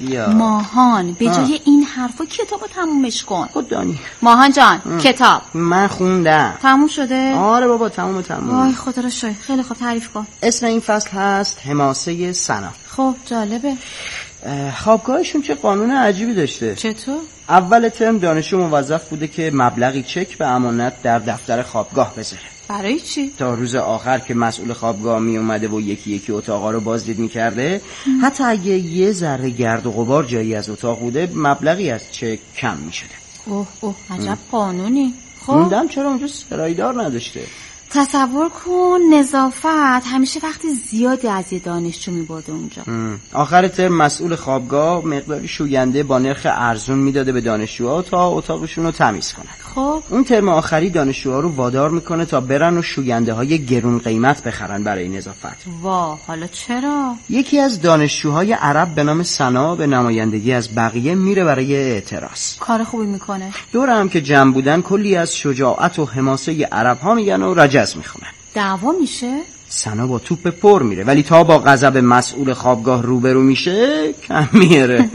ماهان به جای این حرفا کتابو تمومش کن. خود دانی ماهان جان کتاب من خوندم. تموم شده؟ آره بابا تموم. وای خدا رو شکر. خیلی خوب تعریف کن. اسم این فصل هست حماسه سنا. خب جالبه. خوابگاهشون چه قانون عجیبی داشته. چطور؟ اول ترم دانشجو موظف بوده که مبلغی چک به امانت در دفتر خوابگاه بذاره. برای چی؟ تا روز آخر که مسئول خوابگاه می اومده و یکی اتاقا رو بازدید می کرده، حتی اگه یه ذره گرد و غبار جایی از اتاق بوده مبلغی از چک کم می شده. اوه عجب قانونی. خب موندم چرا اونجا سرایدار نداشته. تصور کن نظافت همیشه وقتی زیادی از یه دانشجو می‌برده اونجا. آخر ترم مسئول خوابگاه مقداری شوینده با نرخ ارزون میداده به دانشجوها تا اتاقشون رو تمیز کنن. خب اون ترم آخری دانشجوها رو وادار میکنه تا برن و شوینده های گرون قیمت بخرن برای نظافت. وا حالا چرا؟ یکی از دانشجوهای عرب به نام سنا به نمایندگی از بقیه میره برای اعتراض. کار خوبی میکنه. دور هم که جمع بودن کلی از شجاعت و حماسه عرب ها میگن و رجز میخونن. دعوا میشه؟ سنا با توپ پر میره ولی تا با غضب مسئول خوابگاه روبرو میشه کم میاره.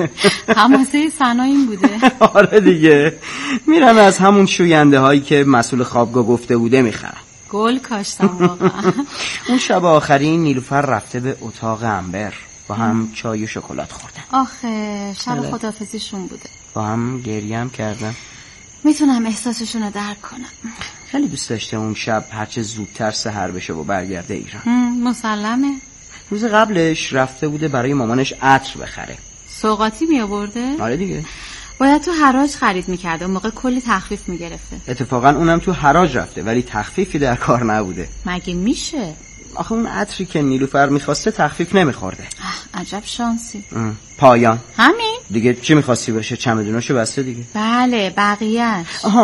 حماسه سنا این بوده. آره دیگه میرن از همون شوینده هایی که مسئول خوابگاه گفته بوده میخرن. گل کاشتم واقعا. اون شب آخری نیلوفر رفته به اتاق انبر با هم چای و شکلات خوردن. آخه شب خداحافظیشون بوده. با هم گریه هم کردن. میتونم احساسشون رو درک کنم. خیلی دوست داشته اون شب هرچه زودتر سحر بشه و برگرده ایران. مسلمه. روز قبلش رفته بوده برای مامانش عطر بخره. سوغاتی می آورده؟ آره دیگه. باید تو حراج خرید میکرده اون موقع کلی تخفیف میگرفته. اتفاقا اونم تو حراج رفته ولی تخفیفی در کار نبوده. مگه میشه؟ آخه اون عطری که نیلوفر میخواسته تخفیف نمیخورده. عجب شانسی. پایان همین؟ دیگه چی میخواستی باشه؟ چمدوناشو بسته دیگه. بله بقیه‌اش.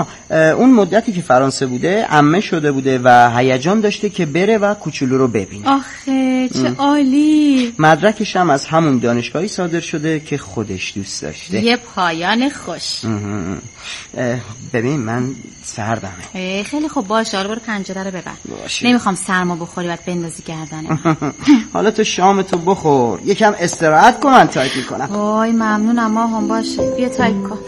اون مدتی که فرانسه بوده عمه شده بوده و هیجان داشته که بره و کوچولو رو ببینه. آخه چه عالی. مدرکش هم از همون دانشگاهی صادر شده که خودش دوست داشته. یه پایان خوش. ببین من سردمه. خیلی خوب باشه حالا برو پنجره رو ببند. نمیخوام سرما بخوری بعد بندازی گردنه. حالا تو شامتو بخور یکم استراحت کن من تایپ میکنم. وای ممنونم ماهان باشه بیا تایپ کن.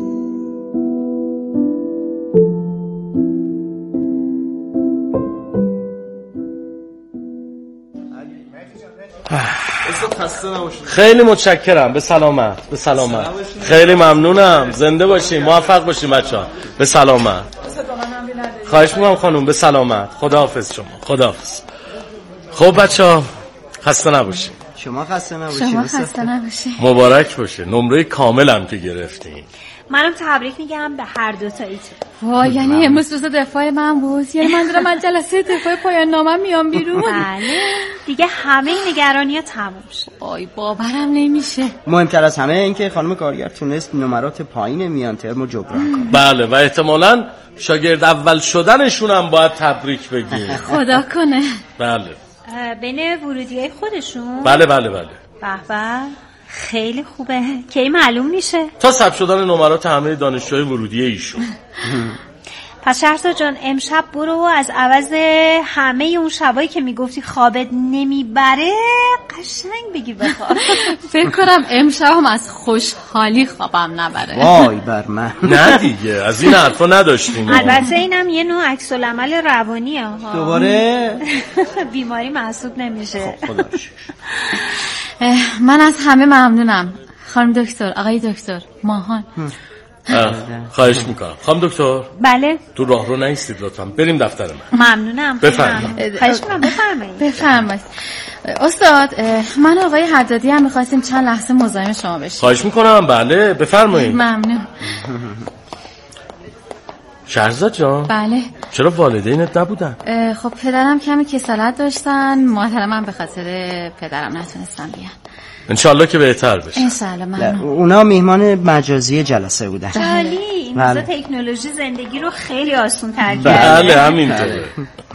خیلی متشکرم. به سلامت. به سلامت. خیلی ممنونم. زنده باشین. موفق باشین بچه‌ها. به سلامت. خواهش می‌کنم خانم. به سلامت. خداحافظ شما. خداحافظ. خب بچه‌ها خسته نباشین. شما خسته نباشین. مبارک باشه. نمره کاملم که گرفتین. منم تبریک میگم به هر دو تاییتون. وای یعنی امروز روز دفاع من بود. یعنی من دارم از جلسه دفاع پایان نامه میام بیرون. بله دیگه همه نگرانی‌ها تموم شد. وای باورم نمیشه. مهمتر از همه این که خانم کارگر تونست نمرات پایین میان ترمو جبران کنه. بله و احتمالاً شاگرد اول شدنشون هم باید تبریک بگیم. خدا کنه. بله. بین ورودیای خودشون؟ بله. به به خیلی خوبه. کی معلوم میشه؟ تا ثبت شدن نمرات همه دانشجوهای ورودی ایشون. پس شهرزاد جان امشب برو از عوض همه اون شبایی که میگفتی خوابت نمیبره قشنگ بگی بخواب. فکر کنم امشبم از خوشحالی خوابم نبره. وای بر من. نه دیگه از این حرفا نداشتیم. البته اینم یه نوع عکس العمل روانیه ها. دوباره بیماری محسوب نمیشه. خدا من از همه ممنونم. خانم دکتر، آقای دکتر، ماهان. خواهش میکنم. خانم دکتر. بله. تو راه رو نیستید لطفا. بریم دفتر من. ممنونم. بفرمایید. خواهش میکنم بفرمایید. استاد من آقای حدادی هم میخواستیم چند لحظه مزاحم شما بشیم. خواهش میکنم. بله بفرمایید. ممنون. شهرزاد جان. بله. چرا والدینت نبودن؟ خب پدرم کمی کسالت داشتن. محترمم به خاطر پدرم نتونستم بیان. انشالله که بهتر بشه. انشالله. ممنون. اونا میهمان مجازی جلسه بودن. جالی این روزا تکنولوژی زندگی رو خیلی آسان تر کرده. بله همینطوره.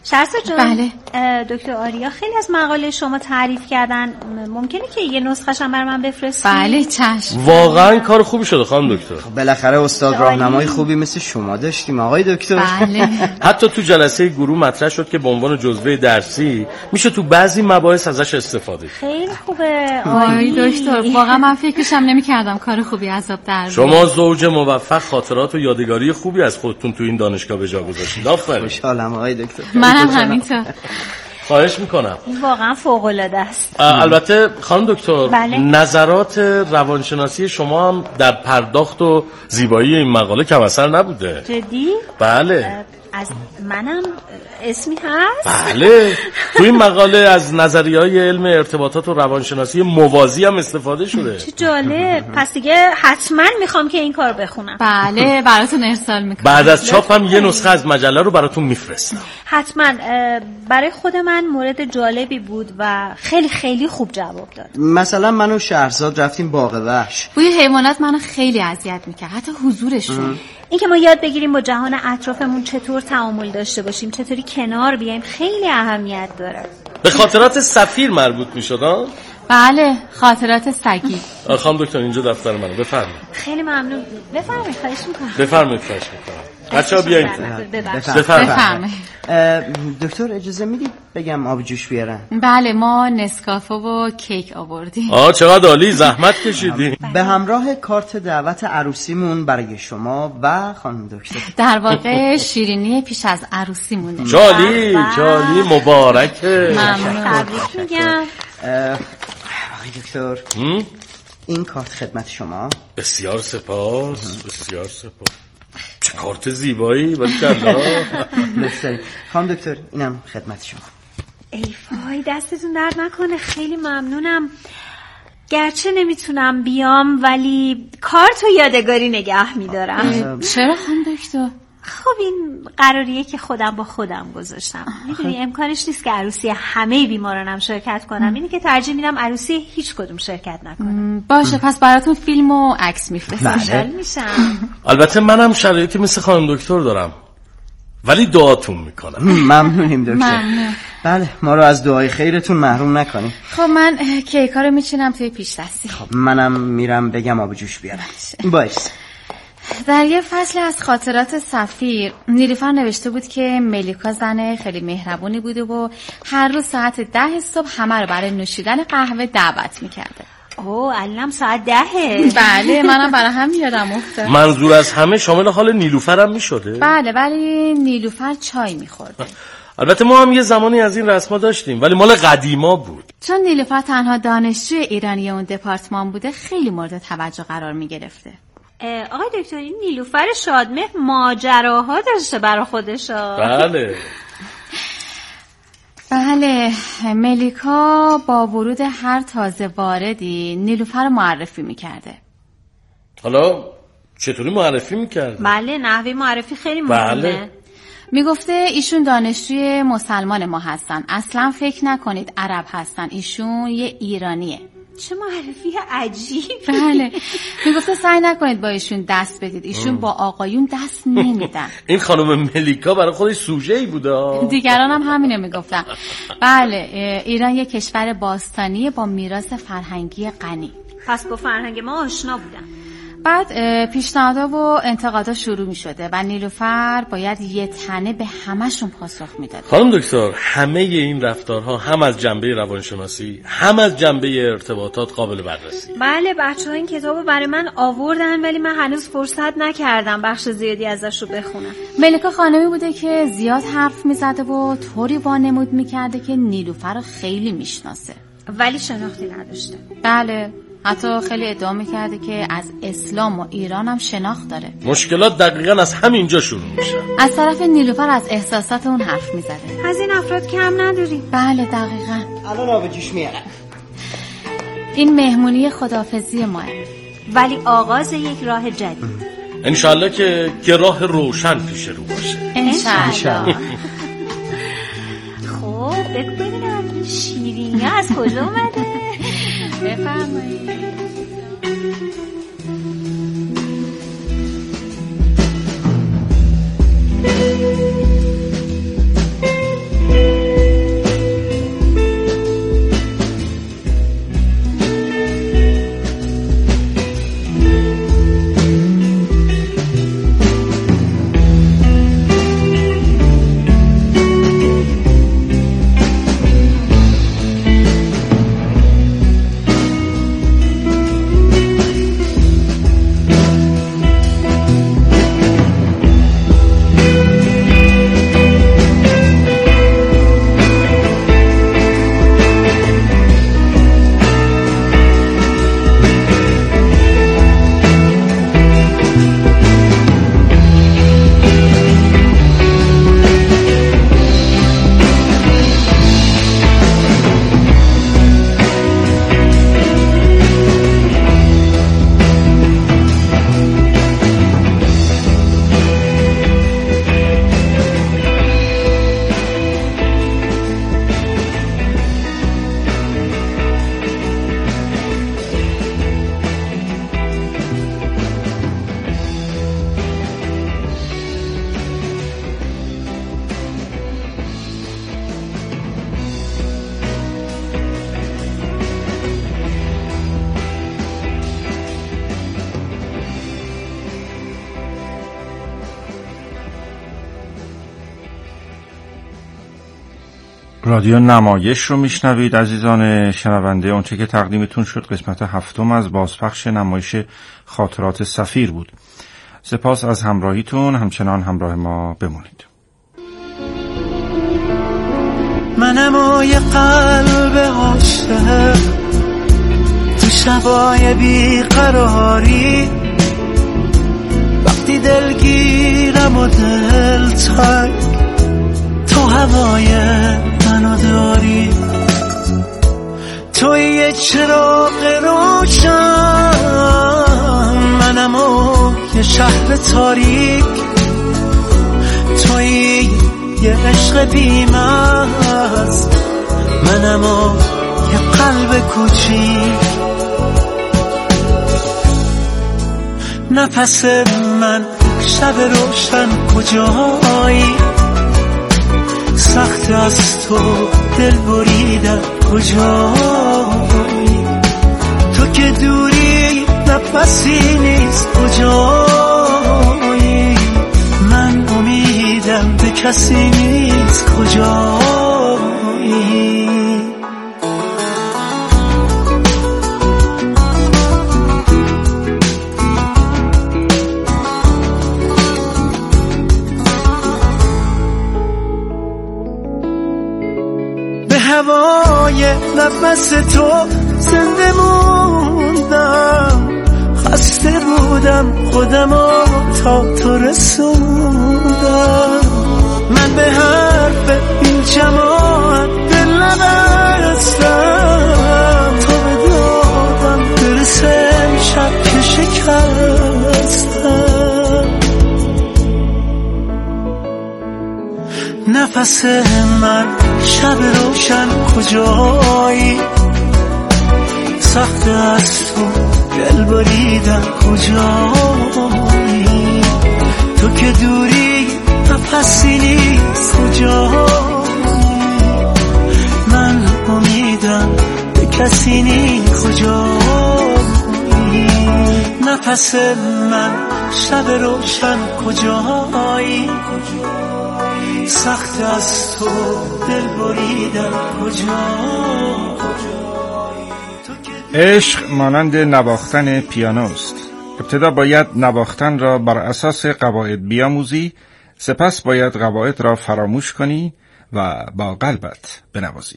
شهرزاد جان. بله. دکتر آریا خیلی از مقاله شما تعریف کردن، ممکنه که یه نسخه‌ش هم برای من بفرستی؟ بله چشم. واقعا کار خوبی شده خانم دکتر. بالاخره استاد راهنمای خوبی مثل شما داشتیم آقای دکتر. بله. حتی تو جلسه گروه مطرح شد که به عنوان جزوه درسی میشه تو بعضی مباحث ازش استفاده. خیلی خوبه آقای دکتر، واقعا من فکرشم نمی‌کردم کار خوبی عذاب در بیاد. شما زوج موفق، خاطرات و یادگاری خوبی از خودتون تو این دانشگاه به جا گذاشتید. آفرین. خوشحالم آقای دکتر. منم همینطور. خواهش میکنم. این واقعا فوق‌العاده است. البته خانم دکتر، بله. نظرات روانشناسی شما هم در پرداخت و زیبایی این مقاله کم اثر نبوده. جدی؟ بله. از منم اسمی هست؟ بله. تو این مقاله از نظریه‌های علم ارتباطات و روانشناسی موازی هم استفاده شده. چه جالب. پس دیگه حتما میخوام که این کار بخونم. بله براتون ارسال میکنم. بعد از چاپ هم یه نسخه از مجله رو براتون میفرستم. حتما. برای خود من مورد جالبی بود و خیلی خیلی خوب جواب داد. مثلا من و شهرزاد رفتیم باغ وحش. بوی حیوانات منو خیلی اذیت میکرد، حتی حضورشون. اینکه ما یاد بگیریم با جهان اطرافمون چطور تعامل داشته باشیم، چطوری کنار بیایم، خیلی اهمیت داره. به خاطرات سفیر مربوط میشد ها؟ بله، خاطرات سگی. خانم دکتر اینجا دفتر منه، بفرمایید. خیلی ممنون. بفرمایید. خواهش میکنم. بفرمایید. خواهش میکنم. بچه‌ها بیاین. بفرمایید. دکتر اجازه میدید بگم آب جوش بیارن؟ بله، ما نسکافه و کیک آوردیم. چقدر عالی، زحمت کشیدی. به همراه کارت دعوت عروسیمون برای شما و خانم دکتر. در واقع شیرینی پیش از عروسیمونه. جالی مبارکه. ممنون. تبریک میگم. آقای دکتر این کارت خدمت شما. بسیار سپاس. بسیار سپاس. چه کارت زیبایی. باریکلا. خانم دکتر اینم خدمت شما. ای وای، دستتون درد نکنه. خیلی ممنونم. گرچه نمیتونم بیام ولی کارتو یادگاری نگه میدارم. چرا خانم دکتر؟ خب این قراریه که خودم با خودم گذاشتم. میدونی امکانش نیست که عروسی همه بیمارانم شرکت کنم. اینه که ترجیح میدم عروسی هیچ کدوم شرکت نکنم. باشه، پس براتون فیلم و عکس میفرستم. خوشحال میشم. البته منم شرایطی مثل خانم دکتر دارم ولی دعاتون میکنم. ممنونیم دکتر. ممنون. بله، ما رو از دعای خیرتون محروم نکنیم. خب من کیکا رو میچینم توی پیش دستی. خب منم میرم بگم آب جوش بیارم. باش. در یه فصل از خاطرات سفیر نیلوفر نوشته بود که ملیکا زن خیلی مهربونی بوده و هر روز ساعت 10 صبح همه رو برای نوشیدن قهوه دعوت میکرده. الان ساعت 10. بله، منم برای هم یادم افتاد. منظور از همه شامل حال نیلوفر هم میشده؟ بله، ولی نیلوفر چای میخورده. البته ما هم یه زمانی از این رسما داشتیم ولی مال قدیما بود. چون نیلوفر تنها دانشجوی ایرانی اون دپارتمان بوده خیلی مورد توجه قرار میگرفته. آقای دکتر، این نیلوفر شادمهر ماجراها داشته برای خودشا. بله. بله، ملیکا با ورود هر تازه واردی نیلوفر معرفی میکرده. حالا چطوری معرفی میکرده؟ بله، نحوه معرفی خیلی مهمه. بله. میگفته ایشون دانشجوی مسلمان ما هستن، اصلا فکر نکنید عرب هستن، ایشون یه ایرانیه. چه معرفی عجیب. بله، میگفته سعی نکنید با ایشون دست بدید، ایشون با آقایون دست نمیدن. این خانم ملیکا برای خودش سوژه‌ای بوده. دیگران هم همینو میگفتن. بله، ایران یه کشور باستانیه با میراث فرهنگی غنی. پس با فرهنگ ما آشنا بودن. بعد پیشنهادها و انتقادها شروع می شده و نیلوفر باید یه تنه به همشون پاسخ میداد. خانم دکتر، همه این رفتارها هم از جنبه روانشناسی هم از جنبه ارتباطات قابل بررسی. بله، بچه‌ها این کتابو برای من آوردن ولی من هنوز فرصت نکردم بخش زیادی ازش رو بخونم. ملیکا خانمی بوده که زیاد حرف میزده و طوری وانمود میکرده که نیلوفر رو خیلی میشناسه ولی شناختی نداشته. بله، حتی خیلی ادعا میکرده که از اسلام و ایران هم شناخت داره. مشکلات دقیقاً از همینجا شروع میشه. از طرف نیلوفر از احساسات اون حرف میزده. از این افراد کم نداریم. بله دقیقاً. الان آب جوش میارم. این مهمونی خداحافظی ماه، ولی آغاز یک راه جدید. انشالله که راه روشن پیش رو باشه. انشالله. خب بگو ببینم این شیرینی از کجا اومده؟ بفرمایید. رادیو نمایش رو میشنوید عزیزان شنونده. اونچه که تقدیمتون شد قسمت 7 از بازپخش نمایش خاطرات سفیر بود. سپاس از همراهیتون، همچنان همراه ما بمونید. منم و یه قلب عاشق تو شبای بیقراری، وقتی دلگیرم و دل تنگ تو هوای منو داری. توی یه چراغ روشن، منم و یه شهر تاریک، توی یه عشق بی‌مرز، منم و یه قلب کوچیک. نفس من شب روشن کجایی، سخت از تو دل بریدن کجایی، تو که دوری نفسی نیست کجایی، من امیدم به کسی نیست کجایی. هوای نفس تو زنده موندم، خسته بودم خودمو تا تو رسوندم. من به حرف این جماعت دل نبستم، تو به دادم برسه امشب که شکستم. نفس من شب روشن کجایی، سخت از تو دل بریدن کجایی، تو که دوری نفسی نیست کجایی، من امیدم به کسی نیست کجایی. نفس من شب روشن کجایی، سخت از تو دل بریدن کجایی. عشق مانند نواختن پیانوست. ابتدا باید نواختن را بر اساس قواعد بیاموزی، سپس باید قواعد را فراموش کنی و با قلبت بنوازی.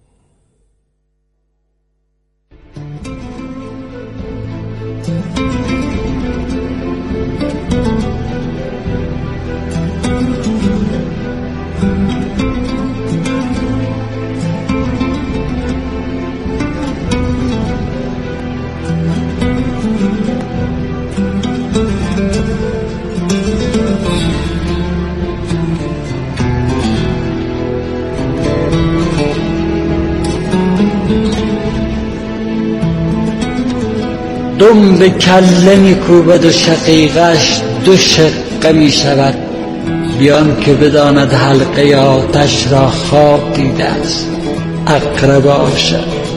دم به کله میکوبد و شقیقش دو شقه میشود، بیان که بداند حلقه آتش را خواب دیده است اقربه باشد.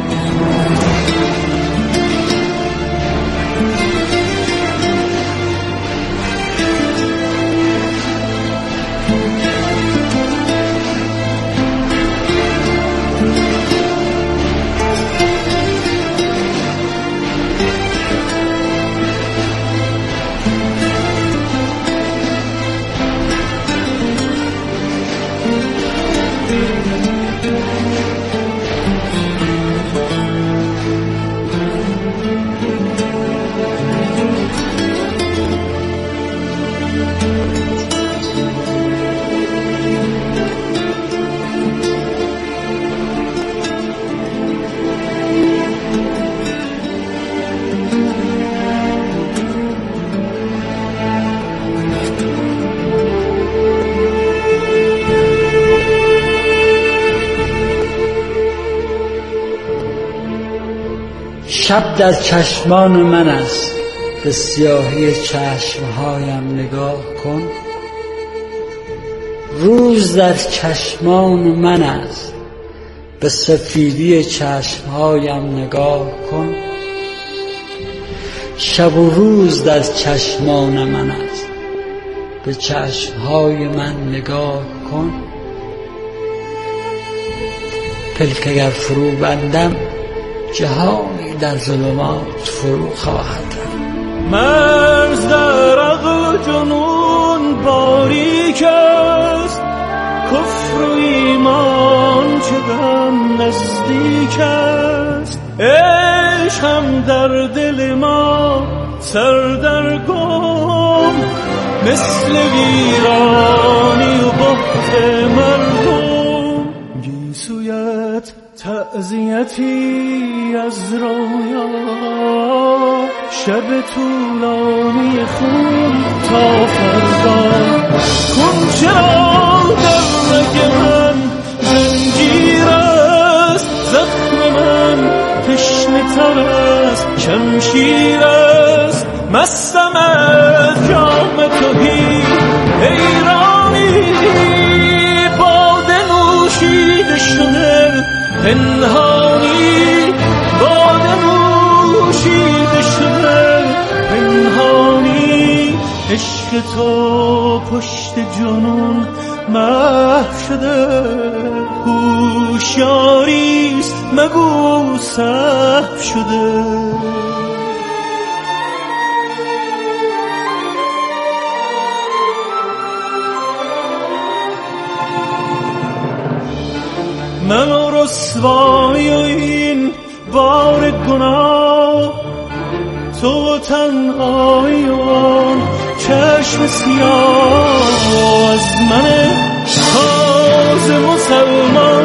شب در چشمان من است، به سیاهی چشمهایم نگاه کن. روز در چشمان من است، به سفیدی چشمهایم نگاه کن. شب و روز در چشمان من است، به چشمهای من نگاه کن. پلک اگر فرو بندم جهانی در ظلمات فرو خواهد رفت. مرز در عقل و جنون باریک است، کفر و ایمان چه غم نزدیک است. عشق هم در دل ما سردرگم، مثل ویرانی و بحت مردم. گیسویت تعزیتی از رویا، شب طولانی خون تا فردا. کن چرا در رگ من زنجیر است، زخم من تشنه تر از شمشیر است. مستم از جام تهی حیرانی، باده نوشیده شده پنهانی، باده نوشیده شده پنهانی. عشق تو پشت جنون محو شده، هوشیاریست مگو سهو شده. من و رسوایی و این بار گناه، تو تنهایی و چشم سیاه. از من تازه مسلمان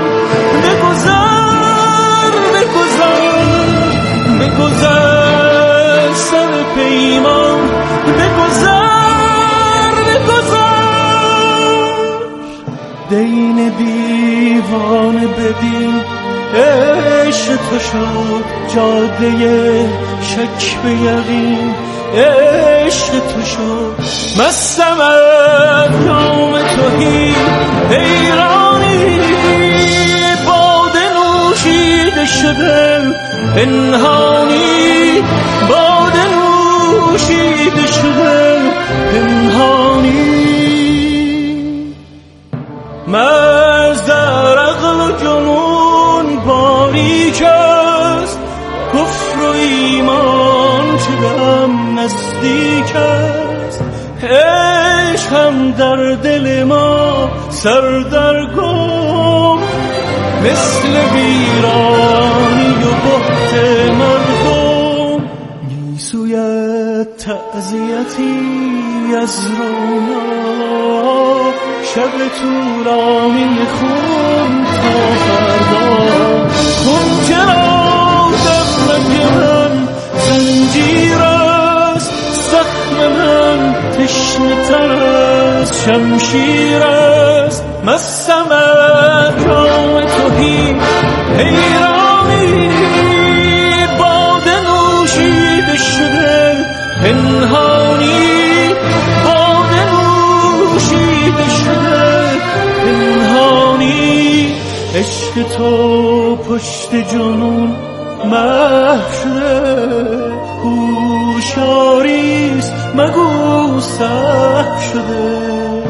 بگذر بگذر بگذر، سر پیمان بگذر بگذر. دین دیوانه بدین عشق تو شد جاده شک به یقین. عشق تو شد مستم از جام تهی حیرانی، باده نوشیده شده پنهانی، باده نوشیده شده پنهانی. مرز در عقل و جنون باریک است، کفر و ایمان چه غم نزدیک است. عشق هم در دل ما سردرگم، مثل ویرانی و بحت مردم. گیسویت تعزیتی از رویا، شب طولانی خون تا فردا. کن چرا در رگ من زنجیر است، زخم من تشنه تر از شمشیر است. مستم از جام تهی حیرانی، باده نوشیده شده پنهانی، باده نوشیده شده پنهانی. عشق تو پشت جنون محو شده، هوشیاریست مگو سهو شده.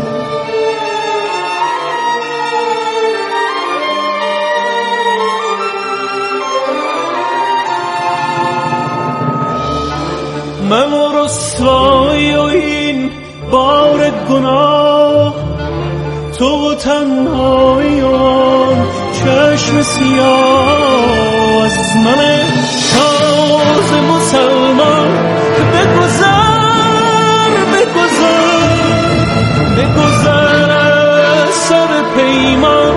من و رسوایی و این بار گناه، تو تنهایی و چشم سیاه. از من تازه مسلمان بگذر بگذر بگذر، از سر پیمان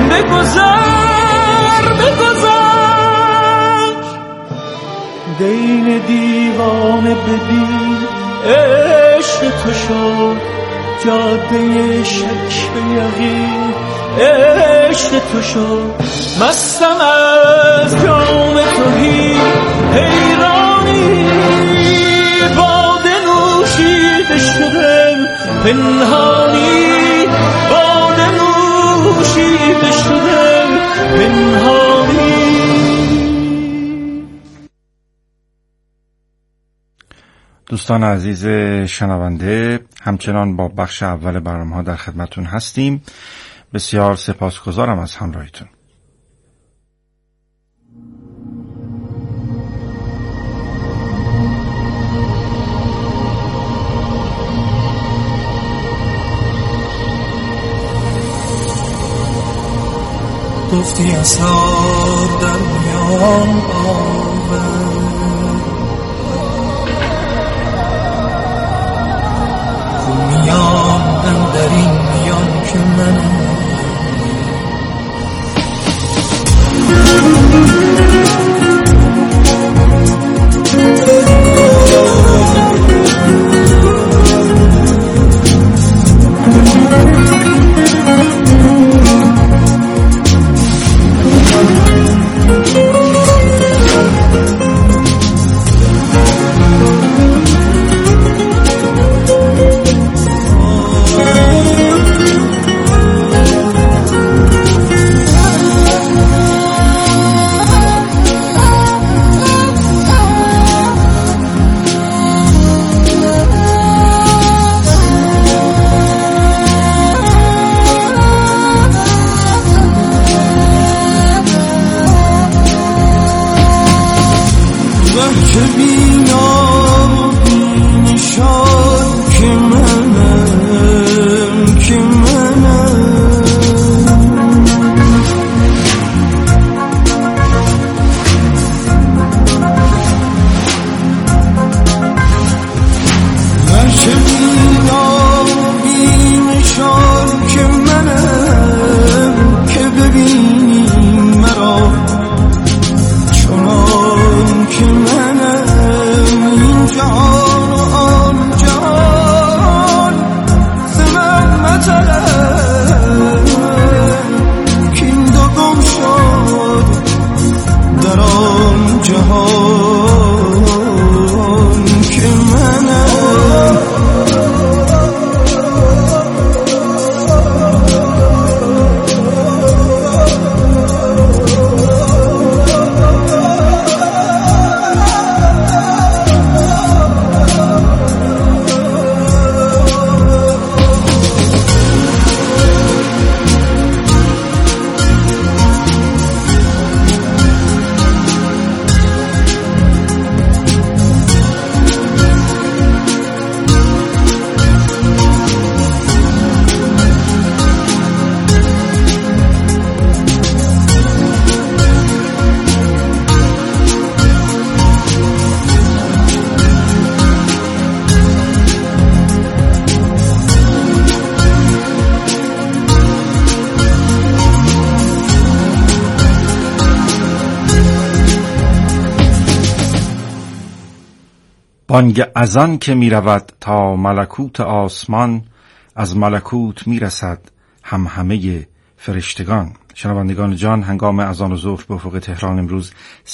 بگذر بگذر. دین دیوانه بدین عشق تو شد جاده شک به یقین. عشق تو شد مستم از جام تهی حیرانی، باده نوشیده شده پنهانی، باده نوشیده شده پنهانی. دوستان عزیز شنونده، همچنان با بخش اول برنامه‌ها در خدمتون هستیم. بسیار سپاسگزارم از همراهیتون. گفتی اسرار در میان آمد، میان در این میان که من بانگ اذان که می رود تا ملکوت آسمان، از ملکوت می رسد همه فرشتگان. شنوندگان جان، هنگام اذان ظهر به افق تهران امروز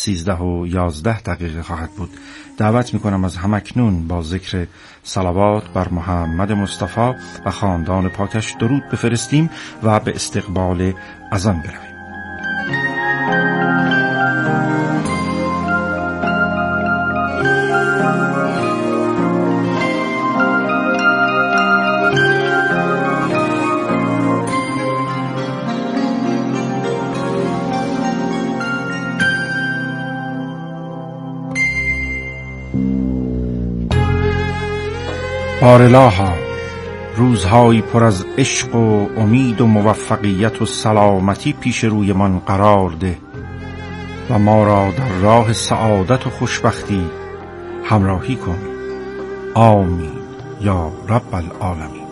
13:11 خواهد بود. دعوت می کنم از همکنون با ذکر صلوات بر محمد مصطفی و خاندان پاکش درود بفرستیم و به استقبال اذان برویم. بارالها، روزهایی پر از عشق و امید و موفقیت و سلامتی پیش روی من قرار ده و ما را در راه سعادت و خوشبختی همراهی کن. آمین یا رب العالمین.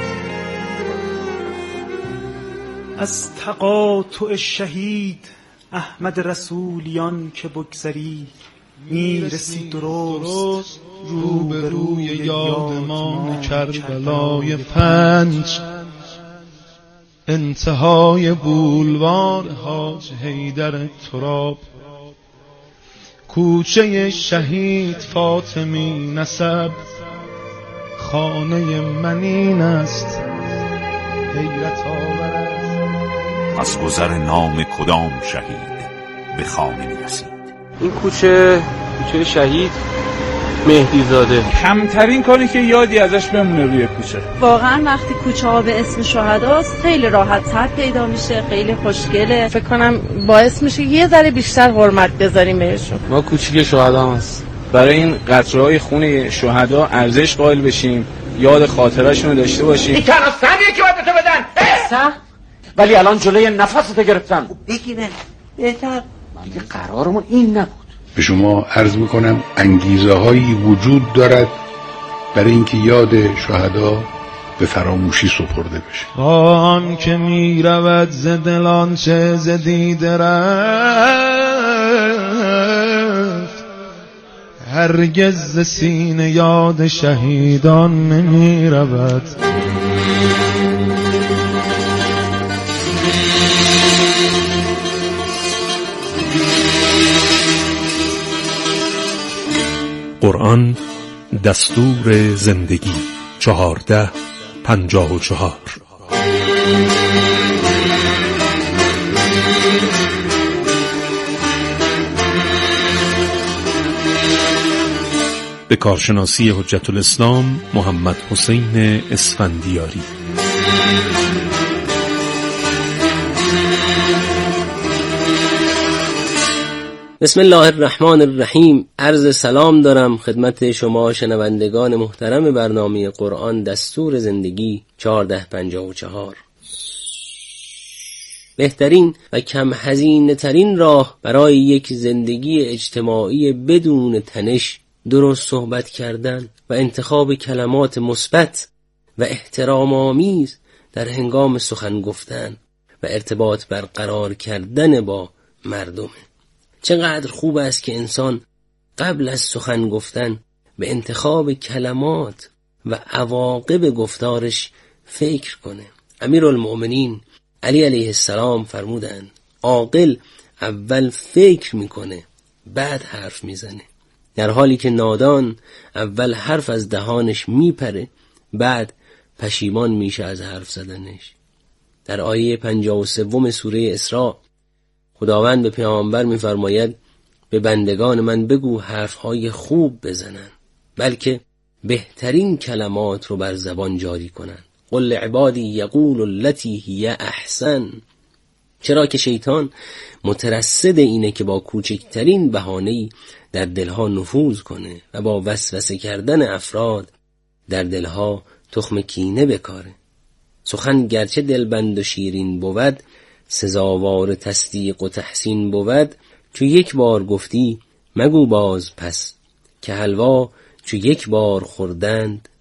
از تقاطع شهید احمد رسولیان که بگذری میرسی درست روبروی یادمان کربلای 5 انتهای بولوار حاج حیدر تراب کوچه شهید فاطمی نسب خانه من این است حیرت آور است از گذر نام کدام شهید به خانه می رسید. این کوچه شهید مهدی زاده کمترین کاری که یادی ازش بمونه روی کوچه. واقعا وقتی کوچه ها به اسم شهداست خیلی راحت تر پیدا میشه، خیلی خوشگله. فکر کنم باعث میشه یه ذره بیشتر حرمت بذاریم بهشون. ما کوچیک شهدا هست. برای این قطره‌های خون شهدا ارزش قائل بشیم، یاد خاطره‌شون رو داشته باشیم. این تنها سمیه که باید به تو بدن. ولی الان جلوی نفست گرفتن. بگیرن بهتر. دیگه قرارمون این نبود. به شما عرض میکنم انگیزه هایی وجود دارد برای اینکه یاد شهدا به فراموشی سپرده بشه. آن که میرود ز دلان چه ز دیده رفت هرگز ز سینه یاد شهیدان نمیرود. قرآن دستور زندگی 1454 به کارشناسی حجت الاسلام محمد حسین اسفندیاری. بسم الله الرحمن الرحیم. عرض سلام دارم خدمت شما شنوندگان محترم برنامه قرآن دستور زندگی 1454. بهترین و کم هزینه ترین راه برای یک زندگی اجتماعی بدون تنش، درست صحبت کردن و انتخاب کلمات مثبت و احترام‌آمیز در هنگام سخن گفتن و ارتباط برقرار کردن با مردم. چقدر خوب است که انسان قبل از سخن گفتن به انتخاب کلمات و عواقب گفتارش فکر کنه. امیرالمؤمنین علی علیه السلام فرمودند عاقل اول فکر میکنه بعد حرف میزنه، در حالی که نادان اول حرف از دهانش میپره بعد پشیمان میشه از حرف زدنش. در آیه 53 سوره اسراء خداوند به پیامبر می‌فرماید به بندگان من بگو حرف‌های خوب بزنن، بلکه بهترین کلمات رو بر زبان جاری کنن. قل لعبادی یقول التی هی احسن. چرا که شیطان مترصد اینه که با کوچکترین بهانه‌ای در دلها نفوذ کنه و با وسوسه کردن افراد در دلها تخم کینه بکاره. سخن گرچه دلبند و شیرین بود، سزاوار تصدیق و تحسین بود. چو یک بار گفتی مگو باز پس، که حلوا چو یک بار خوردند